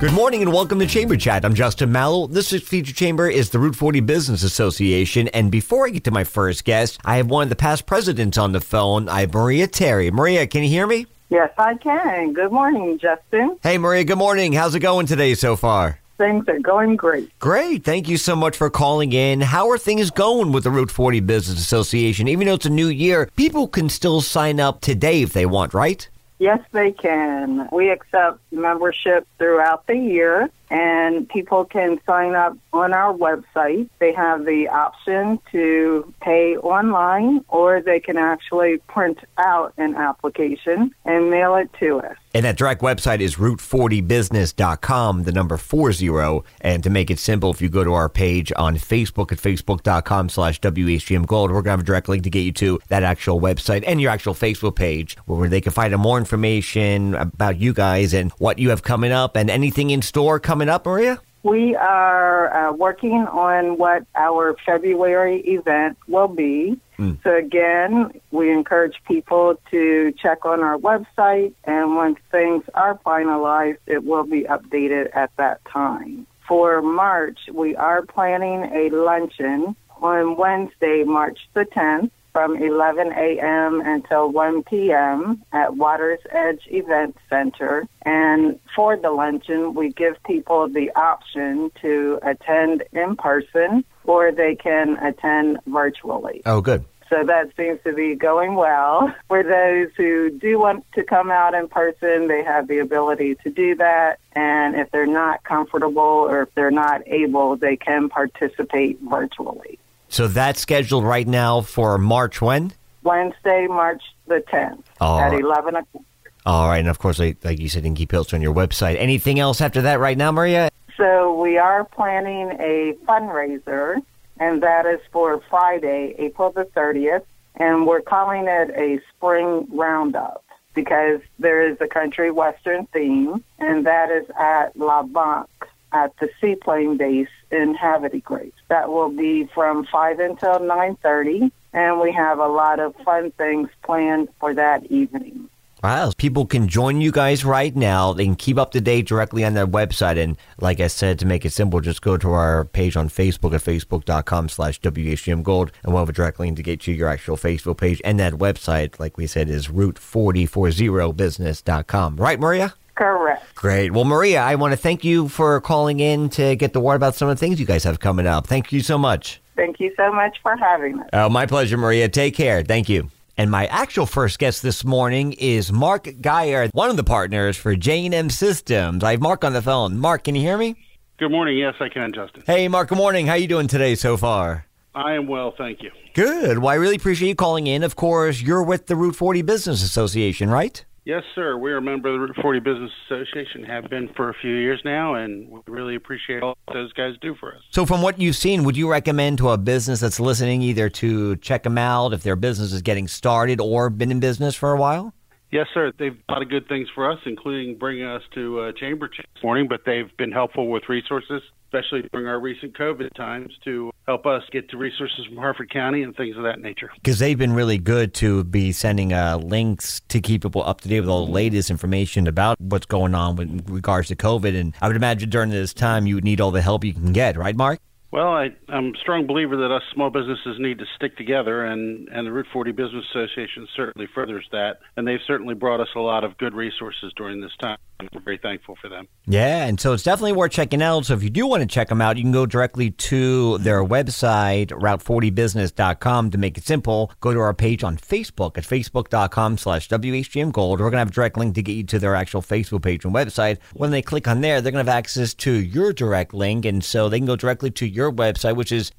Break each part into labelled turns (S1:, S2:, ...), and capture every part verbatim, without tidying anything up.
S1: Good morning and welcome to Chamber Chat. I'm Justin Mallow. This week's featured chamber is the Route forty Business Association. And before I get to my first guest, I have one of the past presidents on the phone. I have Maria Terry. Maria, can you hear me?
S2: Yes, I can. Good morning, Justin.
S1: Hey, Maria, good morning. How's it going today so far?
S2: Things are going great.
S1: Great. Thank you so much for calling in. How are things going with the Route forty Business Association? Even though it's a new year, people can still sign up today if they want, right?
S2: Yes, they can. We accept membership throughout the year, and people can sign up on our website. They have the option to pay online, or they can actually print out an application and mail it to us.
S1: And that direct website is route forty business dot com, the number four zero. And to make it simple, if you go to our page on Facebook at facebook dot com slash W H G M Gold, we're going to have a direct link to get you to that actual website and your actual Facebook page where they can find out more information about you guys and what you have coming up and anything in store coming up, Maria?
S2: We are uh, working on what our February event will be. Mm. So again, we encourage people to check on our website, and once things are finalized, it will be updated at that time. For March, we are planning a luncheon on Wednesday, March the tenth, from eleven a.m. until one p.m. at Water's Edge Event Center. And for the luncheon, we give people the option to attend in person or they can attend virtually.
S1: Oh, good.
S2: So that seems to be going well. For those who do want to come out in person, they have the ability to do that. And if they're not comfortable or if they're not able, they can participate virtually.
S1: So that's scheduled right now for March when?
S2: Wednesday, March the tenth
S1: All
S2: at
S1: right.
S2: eleven o'clock.
S1: All right. And of course, like, like you said, you can keep it on your website. Anything else after that right now, Maria?
S2: So we are planning a fundraiser, and that is for Friday, April the thirtieth. And we're calling it a spring roundup because there is a country western theme, and that is at La Banque at the Seaplane Base in Havre de Grace. That will be from five until nine thirty, and we have a lot of fun things planned for that evening.
S1: Wow. People can join you guys right now. They can keep up to date directly on their website. And like I said, to make it simple, just go to our page on Facebook at facebook dot com slash W H G M Gold, and we'll have a direct link to get you your actual Facebook page. And that website, like we said, is route forty business dot com. Right, Maria?
S2: Correct.
S1: Great. Well, Maria, I want to thank you for calling in to get the word about some of the things you guys have coming up. Thank you so much.
S2: Thank you so much for having us.
S1: Oh, my pleasure, Maria. Take care. Thank you. And my actual first guest this morning is Mark Geyer, one of the partners for J and M Systems. I have Mark on the phone. Mark, can you hear me?
S3: Good morning. Yes, I can, Justin.
S1: Hey, Mark, good morning. How you doing today so far?
S3: I am well, thank you.
S1: Good. Well, I really appreciate you calling in. Of course, you're with the Route forty Business Association, right?
S3: Yes, sir. We're a member of the Route forty Business Association, have been for a few years now, and we really appreciate all those guys do for us.
S1: So from what you've seen, would you recommend to a business that's listening either to check them out if their business is getting started or been in business for a while?
S3: Yes, sir. They've done a lot of good things for us, including bringing us to uh, Chamber Chat this morning, but they've been helpful with resources, especially during our recent COVID times, to help us get to resources from Harford County and things of that nature.
S1: Because they've been really good to be sending uh, links to keep people up to date with all the latest information about what's going on with regards to COVID. And I would imagine during this time you would need all the help you can get, right, Mark?
S3: Well, I, I'm a strong believer that us small businesses need to stick together, and, and the Route forty Business Association certainly furthers that. And they've certainly brought us a lot of good resources during this time. We're very thankful for them.
S1: Yeah, and so it's definitely worth checking out. So if you do want to check them out, you can go directly to their website, route forty business dot com. To make it simple, go to our page on Facebook at facebook dot com slash W H G M Gold. We're going to have a direct link to get you to their actual Facebook page and website. When they click on there, they're going to have access to your direct link, and so they can go directly to your website, which is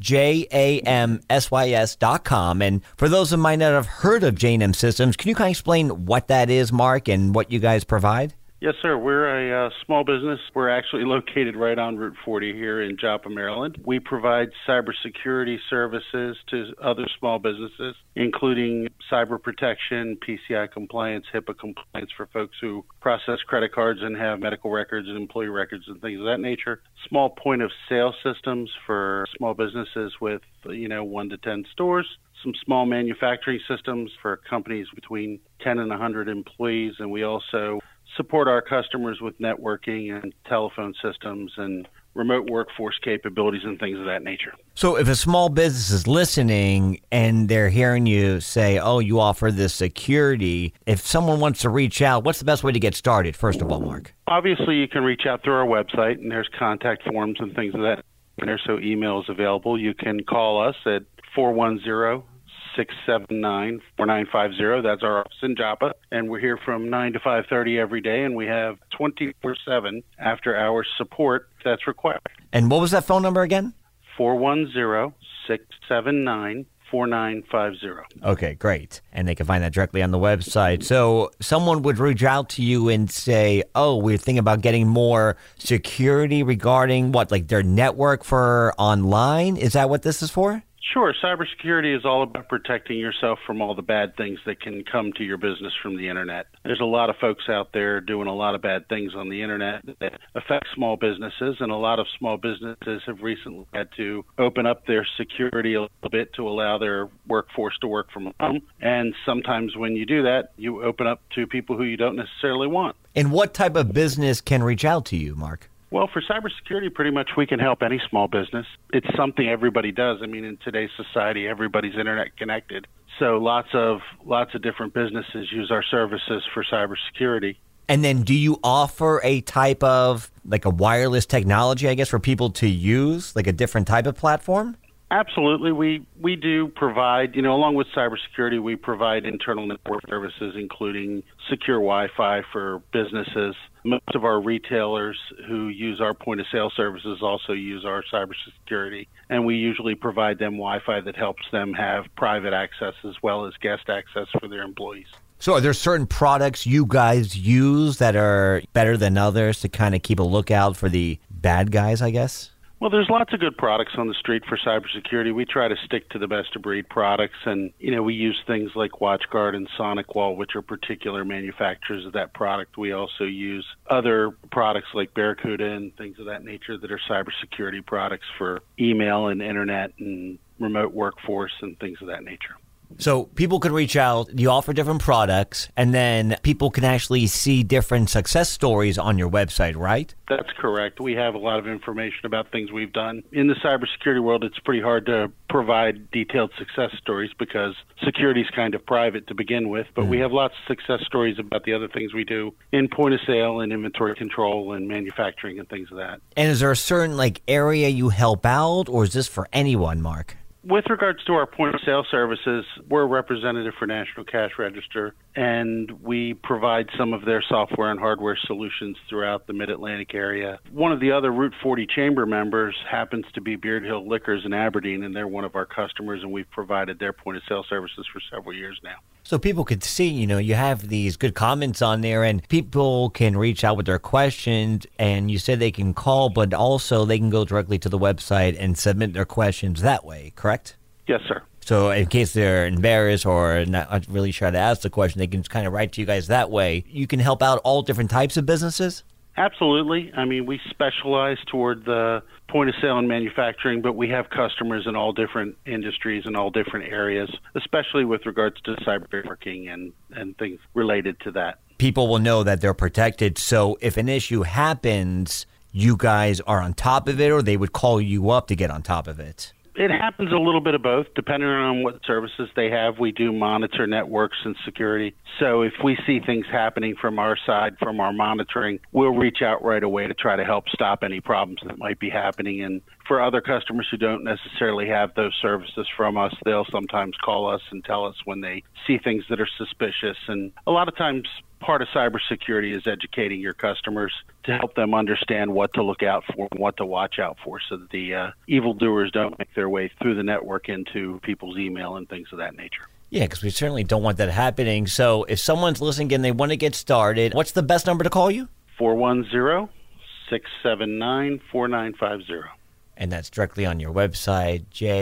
S1: jamsys dot com. And for those who might not have heard of J and M Systems, can you kind of explain what that is, Mark, and what you guys provide?
S3: Yes, sir. We're a uh, small business. We're actually located right on Route forty here in Joppa, Maryland. We provide cybersecurity services to other small businesses, including cyber protection, P C I compliance, HIPAA compliance for folks who process credit cards and have medical records and employee records and things of that nature. Small point of sale systems for small businesses with, you know, one to ten stores. Some small manufacturing systems for companies between ten and one hundred employees, and we also support our customers with networking and telephone systems and remote workforce capabilities and things of that nature.
S1: So if a small business is listening and they're hearing you say, oh, you offer this security, if someone wants to reach out, what's the best way to get started, first of all, Mark?
S3: Obviously, you can reach out through our website, and there's contact forms and things of that nature, so email is available. You can call us at four one zero, six seven nine, four nine five zero. That's our office in Joppa, and we're here from nine to five thirty every day, and we have twenty-four seven after-hours support if that's required.
S1: And what was that phone number again?
S3: four one zero, six seven nine, four nine five zero.
S1: Okay, great. And they can find that directly on the website. So someone would reach out to you and say, oh, we're thinking about getting more security regarding what, like their network for online? Is that what this is for?
S3: Sure. Cybersecurity is all about protecting yourself from all the bad things that can come to your business from the internet. There's a lot of folks out there doing a lot of bad things on the internet that affect small businesses, and a lot of small businesses have recently had to open up their security a little bit to allow their workforce to work from home. And sometimes when you do that, you open up to people who you don't necessarily want.
S1: And what type of business can reach out to you, Mark?
S3: Well, for cybersecurity, pretty much we can help any small business. It's something everybody does. I mean, in today's society, everybody's internet connected. So lots of lots of different businesses use our services for cybersecurity.
S1: And then do you offer a type of, like a wireless technology, I guess, for people to use, like a different type of platform?
S3: Absolutely. We we do provide, you know, along with cybersecurity, we provide internal network services, including secure Wi-Fi for businesses. Most of our retailers who use our point-of-sale services also use our cybersecurity, and we usually provide them Wi-Fi that helps them have private access as well as guest access for their employees.
S1: So are there certain products you guys use that are better than others to kind of keep a lookout for the bad guys, I guess?
S3: Well, there's lots of good products on the street for cybersecurity. We try to stick to the best-of-breed products, and, you know, we use things like WatchGuard and SonicWall, which are particular manufacturers of that product. We also use other products like Barracuda and things of that nature that are cybersecurity products for email and internet and remote workforce and things of that nature.
S1: So people could reach out, you offer different products, and then people can actually see different success stories on your website, right?
S3: That's correct. We have a lot of information about things we've done. In the cybersecurity world, it's pretty hard to provide detailed success stories because security is kind of private to begin with, but mm. we have lots of success stories about the other things we do in point of sale and inventory control and manufacturing and things of that.
S1: And is there a certain like area you help out, or is this for anyone, Mark?
S3: With regards to our point-of-sale services, we're a representative for National Cash Register, and we provide some of their software and hardware solutions throughout the Mid-Atlantic area. One of the other Route forty Chamber members happens to be Beard Hill Liquors in Aberdeen, and they're one of our customers, and we've provided their point-of-sale services for several years now.
S1: So people could see, you know, you have these good comments on there, and people can reach out with their questions, and you said they can call, but also they can go directly to the website and submit their questions that way, correct?
S3: Yes, sir.
S1: So in case they're embarrassed or not really sure to ask the question, they can just kind of write to you guys that way. You can help out all different types of businesses?
S3: Absolutely. I mean, we specialize toward the point of sale and manufacturing, but we have customers in all different industries and all different areas, especially with regards to cyber networking and, and things related to that. People
S1: will know that they're protected. So if an issue happens, you guys are on top of it, or they would call you up to get on top of it?
S3: It happens a little bit of both, depending on what services they have. We do monitor networks and security. So if we see things happening from our side, from our monitoring, we'll reach out right away to try to help stop any problems that might be happening. And for other customers who don't necessarily have those services from us, they'll sometimes call us and tell us when they see things that are suspicious. And a lot of times, part of cybersecurity is educating your customers to help them understand what to look out for and what to watch out for so that the uh, evildoers don't make their way through the network into people's email and things of that nature.
S1: Yeah, because we certainly don't want that happening. So if someone's listening and they want to get started, what's the best number to call you?
S3: four one zero, six seven nine, four nine five zero.
S1: And that's directly on your website,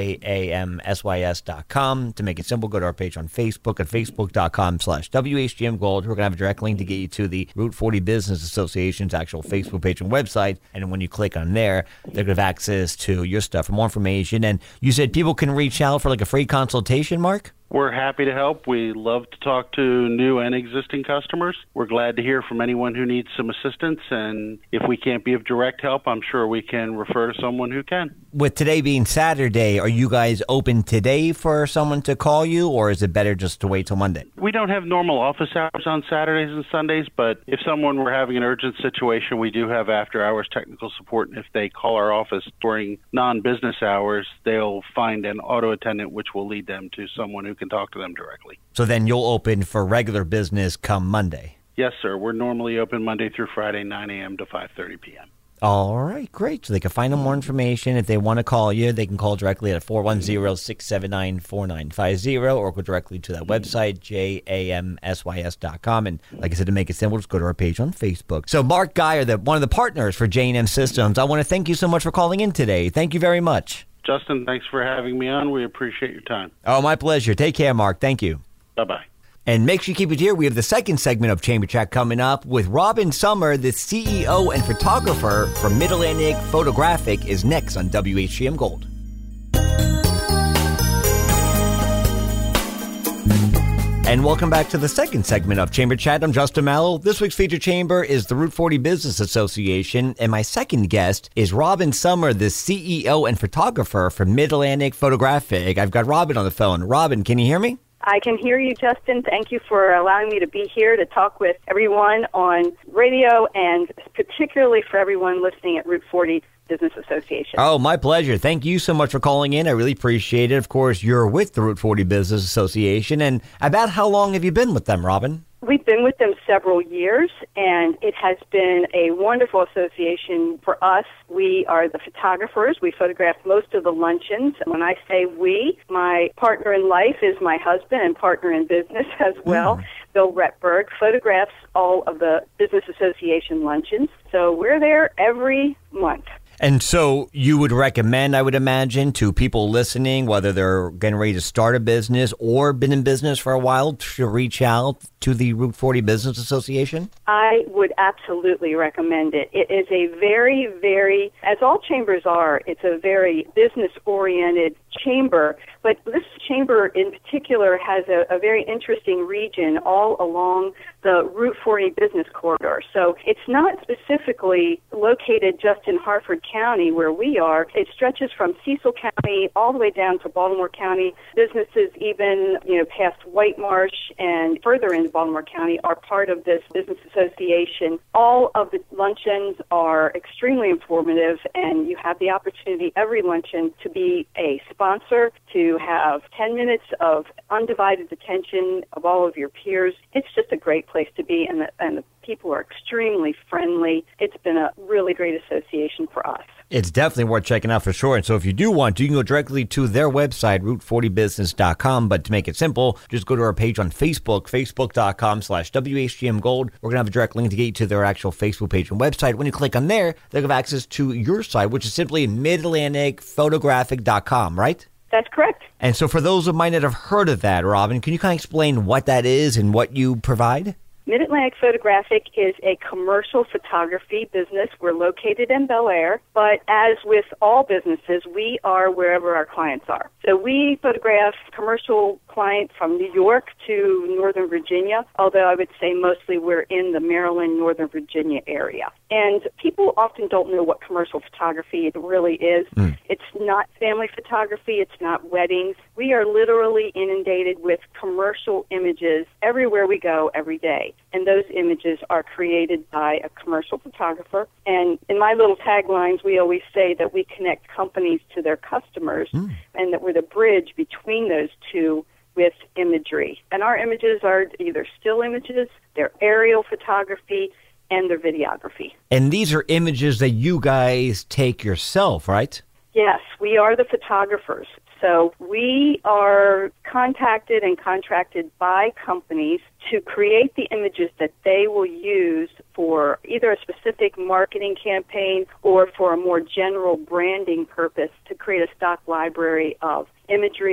S1: jamsys dot com. To make it simple, go to our page on Facebook at facebook.com slash WHGM Gold. We're going to have a direct link to get you to the Route forty Business Association's actual Facebook page and website. And when you click on there, they're going to have access to your stuff for more information. And you said people can reach out for like a free consultation, Mark?
S3: We're happy to help. We love to talk to new and existing customers. We're glad to hear from anyone who needs some assistance, and if we can't be of direct help, I'm sure we can refer to someone who can.
S1: With today being Saturday, are you guys open today for someone to call you, or is it better just to wait till Monday?
S3: We don't have normal office hours on Saturdays and Sundays, but if someone were having an urgent situation, we do have after-hours technical support, and if they call our office during non-business hours, they'll find an auto attendant, which will lead them to someone who can talk to them directly.
S1: So then you'll open for regular business come Monday?
S3: Yes, sir. We're normally open Monday through Friday, nine a.m. to five thirty p.m.
S1: All right, great. So they can find out more information. If they want to call you, they can call directly at four one zero, six seven nine, four nine five zero or go directly to that website, J A M S Y S dot com. And like I said, to make it simple, just go to our page on Facebook. So Mark Geyer, the, one of the partners for J and M Systems, I want to thank you so much for calling in today. Thank you very much.
S3: Justin, thanks for having me on. We appreciate your time.
S1: Oh, my pleasure. Take care, Mark. Thank you.
S3: Bye-bye.
S1: And make sure you keep it here. We have the second segment of Chamber Chat coming up with Robin Summer, the C E O and photographer from Mid-Atlantic Photographic, is next on W H G M Gold. And welcome back to the second segment of Chamber Chat. I'm Justin Mallow. This week's featured chamber is the Route forty Business Association, and my second guest is Robin Summer, the C E O and photographer from Mid-Atlantic Photographic. I've got Robin on the phone. Robin, can you hear me?
S4: I can hear you, Justin. Thank you for allowing me to be here to talk with everyone on radio and particularly for everyone listening at Route forty Business Association.
S1: Oh, my pleasure. Thank you so much for calling in. I really appreciate it. Of course, you're with the Route forty Business Association. And about how long have you been with them, Robin?
S4: We've been with them several years, and it has been a wonderful association for us. We are the photographers. We photograph most of the luncheons. When I say we, my partner in life is my husband and partner in business as well. Mm. Bill Retberg photographs all of the Business Association luncheons. So we're there every month.
S1: And so you would recommend, I would imagine, to people listening, whether they're getting ready to start a business or been in business for a while, to reach out to the Route forty Business Association?
S4: I would absolutely recommend it. It is a very, very, as all chambers are, it's a very business-oriented chamber, but this chamber in particular has a, a very interesting region all along the Route forty business corridor. So it's not specifically located just in Harford County where we are. It stretches from Cecil County all the way down to Baltimore County. Businesses even, you know, past White Marsh and further into Baltimore County are part of this business association. All of the luncheons are extremely informative, and you have the opportunity every luncheon to be a sponsor, to have ten minutes of undivided attention of all of your peers. It's just a great place to be, and the, and the people are extremely friendly. It's been a really great association for us.
S1: It's definitely worth checking out for sure. And so if you do want to, you can go directly to their website, route forty business dot com. But to make it simple, just go to our page on Facebook, facebook.com slash WHGM Gold. We're going to have a direct link to get you to their actual Facebook page and website. When you click on there, they'll have access to your site, which is simply mid atlantic photographic dot com, right?
S4: That's correct.
S1: And so for those of mine that have heard of that, Robin, can you kind of explain what that is and what you provide?
S4: Mid-Atlantic Photographic is a commercial photography business. We're located in Bel Air, but as with all businesses, we are wherever our clients are. So we photograph commercial clients from New York to Northern Virginia, although I would say mostly we're in the Maryland, Northern Virginia area. And people often don't know what commercial photography really is. Mm. It's not family photography. It's not weddings. We are literally inundated with commercial images everywhere we go every day. And those images are created by a commercial photographer. And in my little taglines, we always say that we connect companies to their customers mm. and that we're the bridge between those two with imagery. And our images are either still images, they're aerial photography, and they're videography.
S1: And these are images that you guys take yourself, right?
S4: Yes, we are the photographers. So we are contacted and contracted by companies to create the images that they will use for either a specific marketing campaign or for a more general branding purpose to create a stock library of imagery,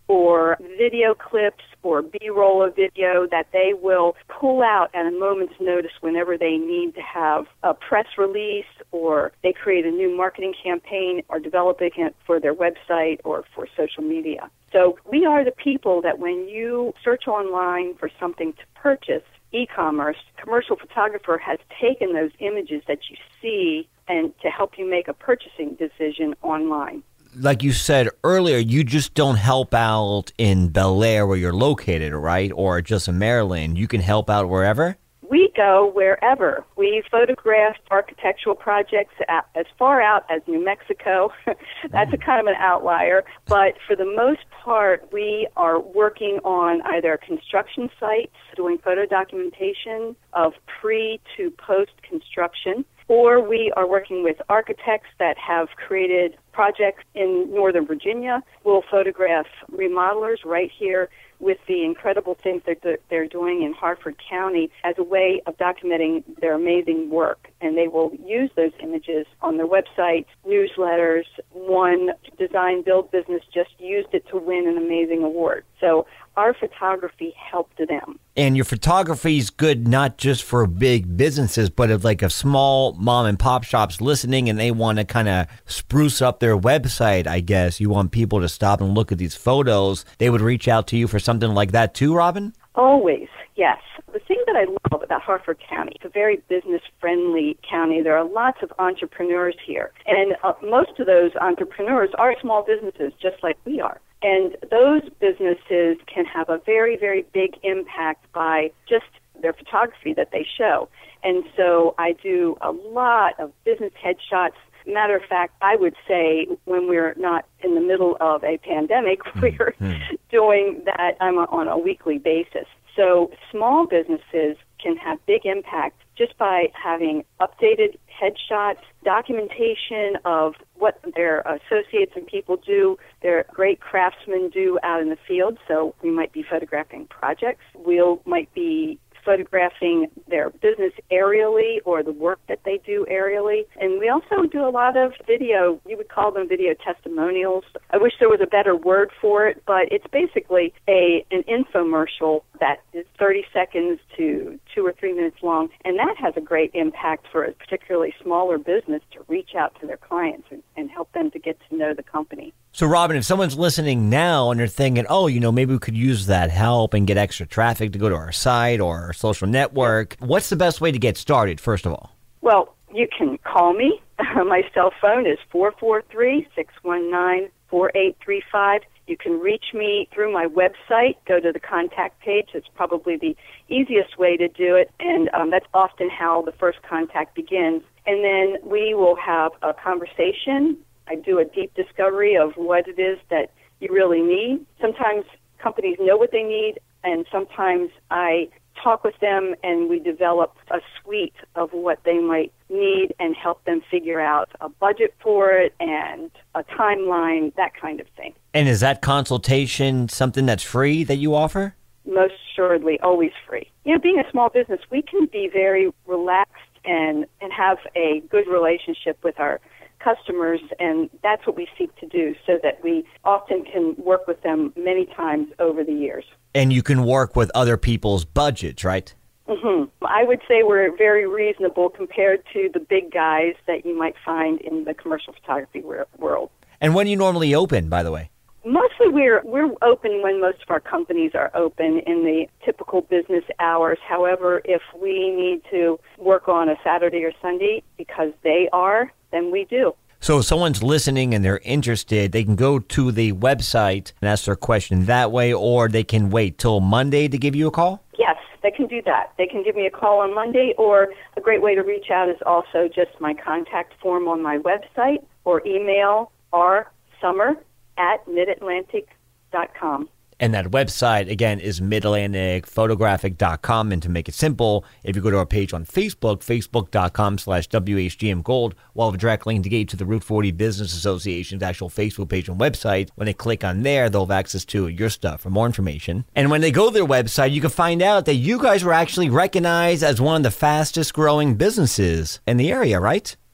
S4: or video clips or B-roll of video that they will pull out at a moment's notice whenever they need to have a press release or they create a new marketing campaign or developing it for their website or for social media. So we are the people that when you search online for something to purchase, e-commerce, commercial photographer has taken those images that you see and to help you make a purchasing decision online.
S1: Like you said earlier, you just don't help out in Bel Air where you're located, right? Or just in Maryland. You can help out wherever?
S4: We go wherever. We photographed architectural projects as far out as New Mexico. That's a kind of an outlier. But for the most part, we are working on either construction sites, doing photo documentation of pre to post construction, or we are working with architects that have created projects in Northern Virginia. We'll photograph remodelers right here with the incredible things that they're doing in Harford County as a way of documenting their amazing work. And they will use those images on their websites, newsletters. One design build business just used it to win an amazing award. So our photography helped them.
S1: And your photography is good not just for big businesses, but if like a small mom and pop shop's listening and they want to kind of spruce up their website, I guess, you want people to stop and look at these photos, they would reach out to you for something like that too, Robin?
S4: Always, yes. The thing that I love about Harford County, it's a very business-friendly county. There are lots of entrepreneurs here. And uh, most of those entrepreneurs are small businesses, just like we are. And those businesses can have a very, very big impact by just their photography that they show. And so I do a lot of business headshots. Matter of fact, I would say when we're not in the middle of a pandemic, we're mm-hmm. doing that I'm on a weekly basis. So small businesses can have big impact just by having updated headshots, documentation of what their associates and people do, their great craftsmen do out in the field. So we might be photographing projects. We might be photographing their business aerially or the work that they do aerially. And we also do a lot of video. You would call them video testimonials. I wish there was a better word for it, but it's basically a an infomercial that is thirty seconds to two or three minutes long. And that has a great impact for a particularly smaller business to reach out to their clients and, and help them to get to know the company.
S1: So, Robin, if someone's listening now and they're thinking, oh, you know, maybe we could use that help and get extra traffic to go to our site or our social network, what's the best way to get started, first of all?
S4: Well, you can call me. My cell phone is four four three, six one nine, four eight three five. You can reach me through my website. Go to the contact page. It's probably the easiest way to do it, and um, that's often how the first contact begins. And then we will have a conversation. I do a deep discovery of what it is that you really need. Sometimes companies know what they need, and sometimes I talk with them and we develop a suite of what they might need and help them figure out a budget for it and a timeline, that kind of thing.
S1: And is that consultation something that's free that you offer?
S4: Most assuredly, always free. You know, being a small business, we can be very relaxed and, and have a good relationship with our customers, and that's what we seek to do so that we often can work with them many times over the years.
S1: And you can work with other people's budgets, right?
S4: Mm-hmm. I would say we're very reasonable compared to the big guys that you might find in the commercial photography world.
S1: And when do you normally open, by the way?
S4: Mostly we're we're open when most of our companies are open in the typical business hours. However, if we need to work on a Saturday or Sunday because they are, then we do.
S1: So if someone's listening and they're interested, they can go to the website and ask their question that way, or they can wait till Monday to give you a call?
S4: Yes, they can do that. They can give me a call on Monday, or a great way to reach out is also just my contact form on my website, or email rsummer at midatlantic dot com.
S1: And that website, again, is mid atlantic photographic dot com. And to make it simple, if you go to our page on Facebook, facebook.com slash WHGM Gold, we'll have a direct link to get you to the Route forty Business Association's actual Facebook page and website. When they click on there, they'll have access to your stuff for more information. And when they go to their website, you can find out that you guys were actually recognized as one of the fastest growing businesses in the area, right?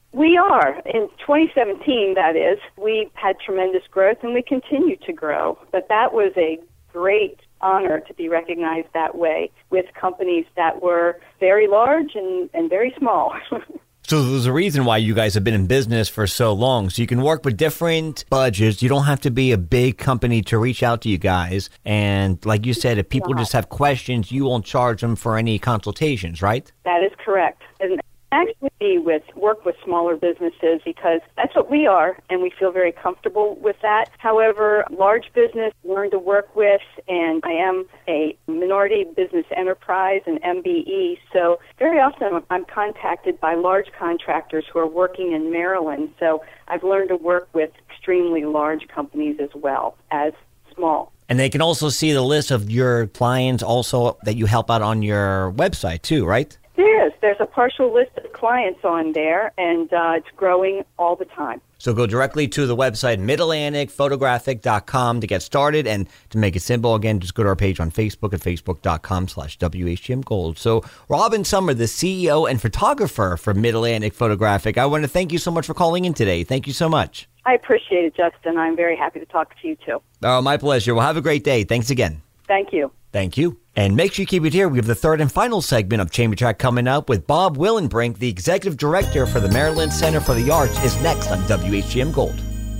S4: We are. In twenty seventeen, that is, we had tremendous growth and we continue to grow. But that was a great honor to be recognized that way with companies that were very large and, and very small.
S1: So there's a reason why you guys have been in business for so long. So you can work with different budgets. You don't have to be a big company to reach out to you guys. And like you said, if people just have questions, you won't charge them for any consultations, right?
S4: That is correct. And actually with work with smaller businesses because that's what we are, and we feel very comfortable with that. However, large business, learn to work with, and I am a minority business enterprise, an M B E, so very often I'm contacted by large contractors who are working in Maryland, so I've learned to work with extremely large companies as well as small.
S1: And they can also see the list of your clients also that you help out on your website too, right?
S4: There is. There's a partial list of clients on there, and uh, it's growing all the time.
S1: So go directly to the website mid atlantic photographic dot com to get started. And to make it simple, again, just go to our page on Facebook at facebook.com slash WHGMGold. So Robin Summer, the C E O and photographer for Mid-Atlantic Photographic, I want to thank you so much for calling in today. Thank you so much.
S4: I appreciate it, Justin. I'm very happy to talk to you, too.
S1: Oh, my pleasure. Well, have a great day. Thanks again.
S4: Thank you.
S1: Thank you. And make sure you keep it here. We have the third and final segment of Chamber Chat coming up with Bob Willenbrink, the Executive Director for the Maryland Center for the Arts, is next on W H G M Gold.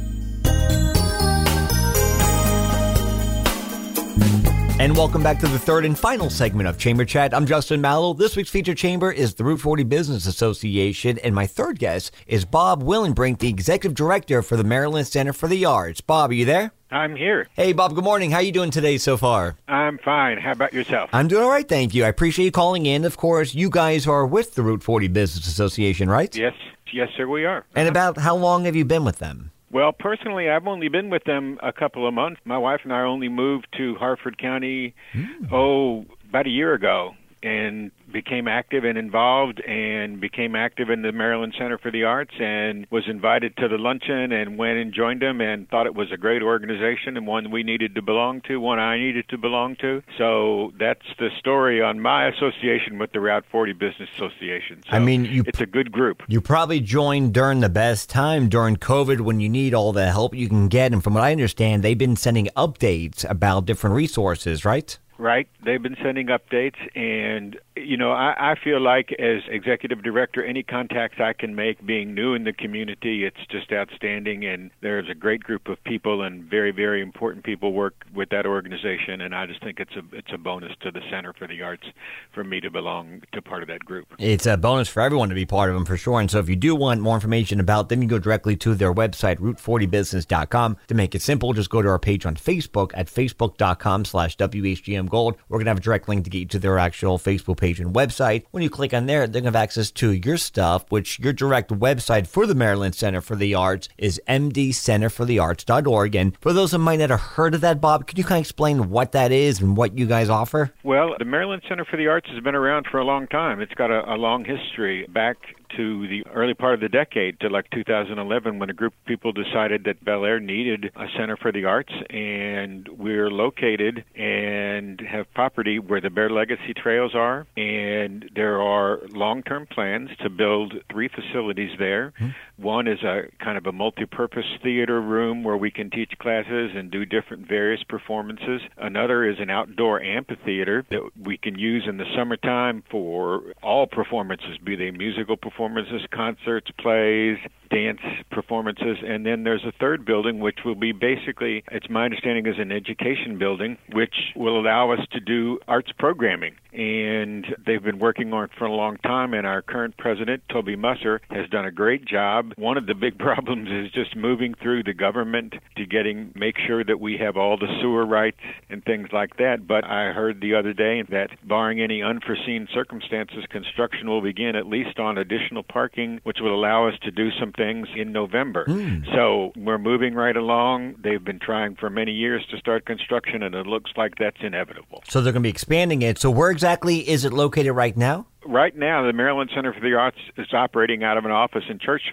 S1: And welcome back to the third and final segment of Chamber Chat. I'm Justin Mallow. This week's featured chamber is the Route forty Business Association, and my third guest is Bob Willenbrink, the Executive Director for the Maryland Center for the Arts. Bob, are you there?
S5: I'm here.
S1: Hey, Bob, good morning. How are you doing today so far?
S5: I'm fine. How about yourself?
S1: I'm doing all right, thank you. I appreciate you calling in. Of course, you guys are with the Route forty Business Association, right?
S5: Yes. Yes, sir, we are.
S1: And about how long have you been with them?
S5: Well, personally, I've only been with them a couple of months. My wife and I only moved to Harford County, mm. oh, about a year ago, and became active and involved and became active in the Maryland Center for the Arts and was invited to the luncheon and went and joined them and thought it was a great organization and one we needed to belong to, one I needed to belong to. So that's the story on my association with the Route forty Business Association. So
S1: I mean, you,
S5: it's a good group.
S1: You probably joined during the best time, during COVID, when you need all the help you can get. And from what I understand, they've been sending updates about different resources, right?
S5: Right. They've been sending updates, and, you know, I, I feel like as executive director, any contacts I can make being new in the community, it's just outstanding, and there's a great group of people and very, very important people work with that organization, and I just think it's a it's a bonus to the Center for the Arts for me to belong to part of that group.
S1: It's a bonus for everyone to be part of them, for sure, and so if you do want more information about them, you go directly to their website, route forty business dot com. To make it simple, just go to our page on Facebook at facebook.com slash WHGM Gold. We're going to have a direct link to get you to their actual Facebook page and website. When you click on there, they're going to have access to your stuff, which your direct website for the Maryland Center for the Arts is m d center for the arts dot org. And for those that might not have heard of that, Bob, could you kind of explain what that is and what you guys offer?
S5: Well, the Maryland Center for the Arts has been around for a long time. It's got a, a long history back to the early part of the decade, to like two thousand eleven, when a group of people decided that Bel Air needed a center for the arts, and we're located and have property where the Bear Legacy Trails are, and there are long-term plans to build three facilities there. Mm-hmm. One is a kind of a multi-purpose theater room where we can teach classes and do different various performances. Another is an outdoor amphitheater that we can use in the summertime for all performances, be they musical performances, performances, concerts, plays, dance performances. And then there's a third building, which will be basically, it's my understanding, is an education building, which will allow us to do arts programming. And they've been working on it for a long time, and our current president, Toby Musser, has done a great job. One of the big problems is just moving through the government to getting, make sure that we have all the sewer rights and things like that. But I heard the other day that barring any unforeseen circumstances, construction will begin at least on additional parking, which will allow us to do some things in November. Mm. So we're moving right along. They've been trying for many years to start construction, and it looks like that's inevitable.
S1: So they're going to be expanding it. So where exactly is it located right now?
S5: Right now, the Maryland Center for the Arts is operating out of an office in Churchville,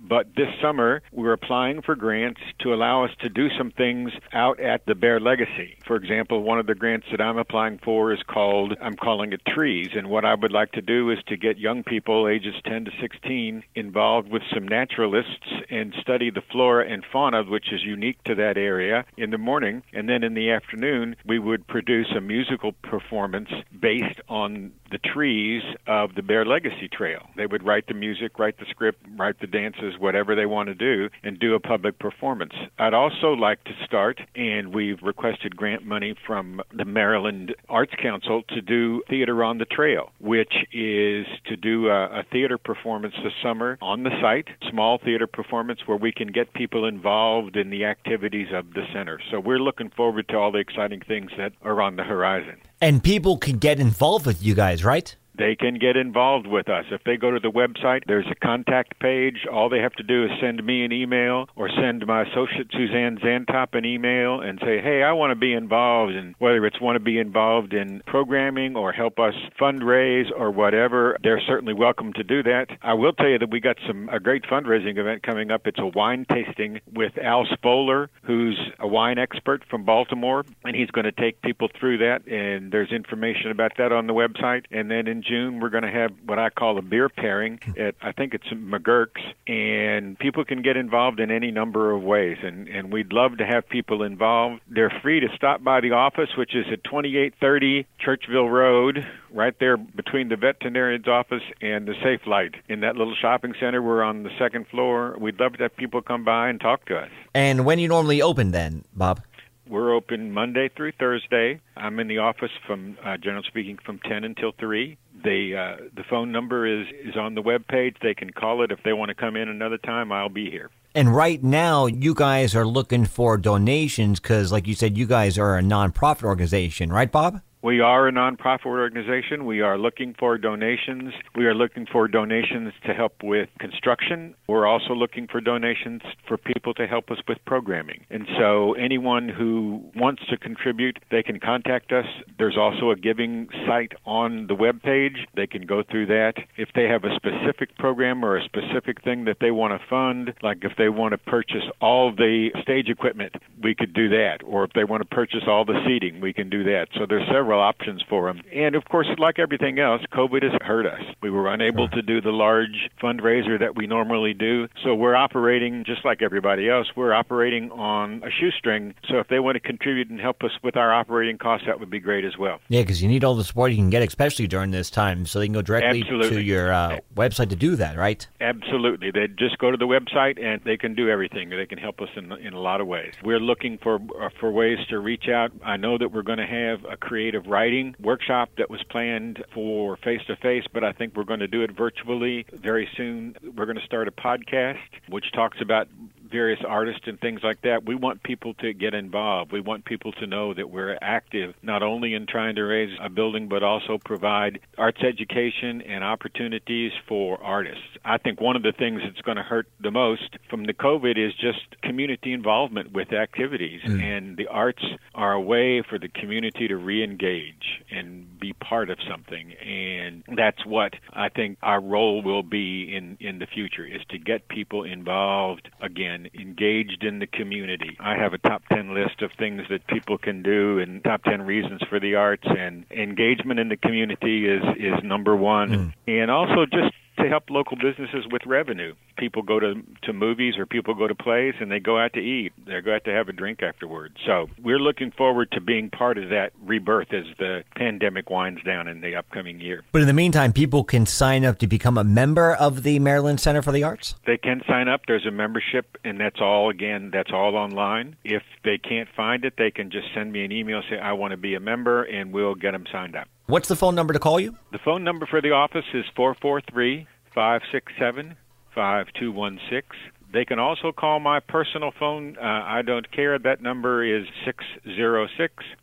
S5: But this summer, we're applying for grants to allow us to do some things out at the Bear Legacy. For example, one of the grants that I'm applying for is called, I'm calling it Trees. And what I would like to do is to get young people ages ten to sixteen involved with some naturalists and study the flora and fauna, which is unique to that area, in the morning. And then in the afternoon, we would produce a musical performance based on the trees of the Bear Legacy Trail. They would write the music, write the script, write the dances, whatever they want to do, and do a public performance. I'd also like to start, and we've requested grant money from the Maryland Arts Council to do Theater on the Trail, which is to do a, a theater performance this summer on the site, small theater performance where we can get people involved in the activities of the center. So we're looking forward to all the exciting things that are on the horizon.
S1: And people can get involved with you guys, right?
S5: They can get involved with us. If they go to the website, there's a contact page. All they have to do is send me an email or send my associate Suzanne Zantop an email and say, hey, I want to be involved, and whether it's want to be involved in programming or help us fundraise or whatever, they're certainly welcome to do that. I will tell you that we got some a great fundraising event coming up. It's a wine tasting with Al Spoler, who's a wine expert from Baltimore, and he's going to take people through that, and there's information about that on the website. And then in June, we're going to have what I call a beer pairing at, I think it's McGurk's, and people can get involved in any number of ways, and, and we'd love to have people involved. They're free to stop by the office, which is at twenty-eight thirty Churchville Road, right there between the veterinarian's office and the Safe Light. In that little shopping center, we're on the second floor. We'd love to have people come by and talk to us.
S1: And when you normally open then, Bob?
S5: We're open Monday through Thursday. I'm in the office from, uh, generally speaking, from ten until three. They, uh, the phone number is, is on the webpage. They can call it. If they want to come in another time, I'll be here.
S1: And right now, you guys are looking for donations because, like you said, you guys are a nonprofit organization, right, Bob?
S5: We are a nonprofit organization. We are looking for donations. We are looking for donations to help with construction. We're also looking for donations for people to help us with programming. And so anyone who wants to contribute, they can contact us. There's also a giving site on the webpage. They can go through that. If they have a specific program or a specific thing that they want to fund, like if they want to purchase all the stage equipment, we could do that. Or if they want to purchase all the seating, we can do that. So there's several options for them. And of course, like everything else, COVID has hurt us. We were unable to do the large fundraiser that we normally do. So we're operating just like everybody else. We're operating on a shoestring. So if they want to contribute and help us with our operating costs, that would be great as well.
S1: Yeah, because you need all the support you can get, especially during this time. So they can go directly
S5: Absolutely.
S1: to your uh, website to do that, right?
S5: Absolutely. They just go to the website and they can do everything. They can help us in in a lot of ways. We're looking for uh, for ways to reach out. I know that we're going to have a creative writing workshop that was planned for face-to-face, but I think we're going to do it virtually very soon. We're going to start a podcast which talks about various artists and things like that. We want people to get involved. We want people to know that we're active, not only in trying to raise a building, but also provide arts education and opportunities for artists. I think one of the things that's going to hurt the most from the COVID is just community involvement with activities. Mm. And the arts are a way for the community to re-engage and be part of something. And that's what I think our role will be in, in the future, is to get people involved again, engaged in the community. I have a top ten list of things that people can do and top ten reasons for the arts, and engagement in the community is, is number one. Mm. And also just to help local businesses with revenue. People go to, to movies or people go to plays and they go out to eat. They go out to have a drink afterwards. So we're looking forward to being part of that rebirth as the pandemic winds down in the upcoming year.
S1: But in the meantime, people can sign up to become a member of the Maryland Center for the Arts?
S5: They can sign up. There's a membership, and that's all, again, that's all online. If they can't find it, they can just send me an email, say, I want to be a member, and we'll get them signed up.
S1: What's the phone number to call you?
S5: The phone number for the office is four four three, five six seven, five two one six. They can also call my personal phone. Uh, I don't care. That number is six zero six,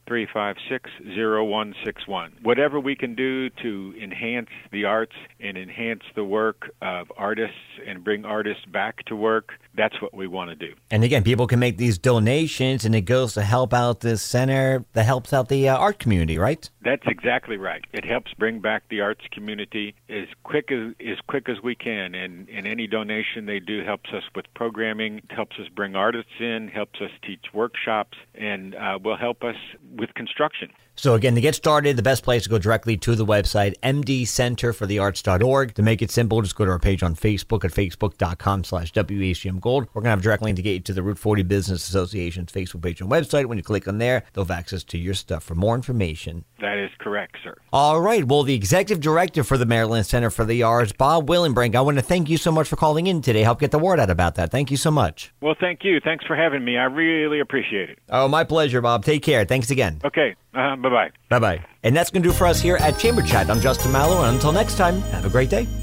S5: three five six, zero one six one. Whatever we can do to enhance the arts and enhance the work of artists and bring artists back to work, that's what we want to do.
S1: And again, people can make these donations, and it goes to help out this center that helps out the uh, art community, right?
S5: That's exactly right. It helps bring back the arts community as quick as as quick as we can, and, and any donation they do helps us with programming, helps us bring artists in, helps us teach workshops, and uh, will help us with construction.
S1: So again, to get started, the best place to go directly to the website, m d center for the arts dot org. To make it simple, just go to our page on Facebook at facebook.com slash WHCM Gold. We're going to have a direct link to get you to the Route forty Business Association's Facebook page and website. When you click on there, they'll have access to your stuff. For more information,
S5: that is correct, sir.
S1: All right. Well, the Executive Director for the Maryland Center for the Arts, Bob Willenbrink, I want to thank you so much for calling in today. Help get the word out about that. Thank you so much.
S5: Well, thank you. Thanks for having me. I really appreciate it.
S1: Oh, my pleasure, Bob. Take care. Thanks again.
S5: Okay. Uh, bye-bye.
S1: Bye-bye. And that's going to do for us here at Chamber Chat. I'm Justin Mallow, and until next time, have a great day.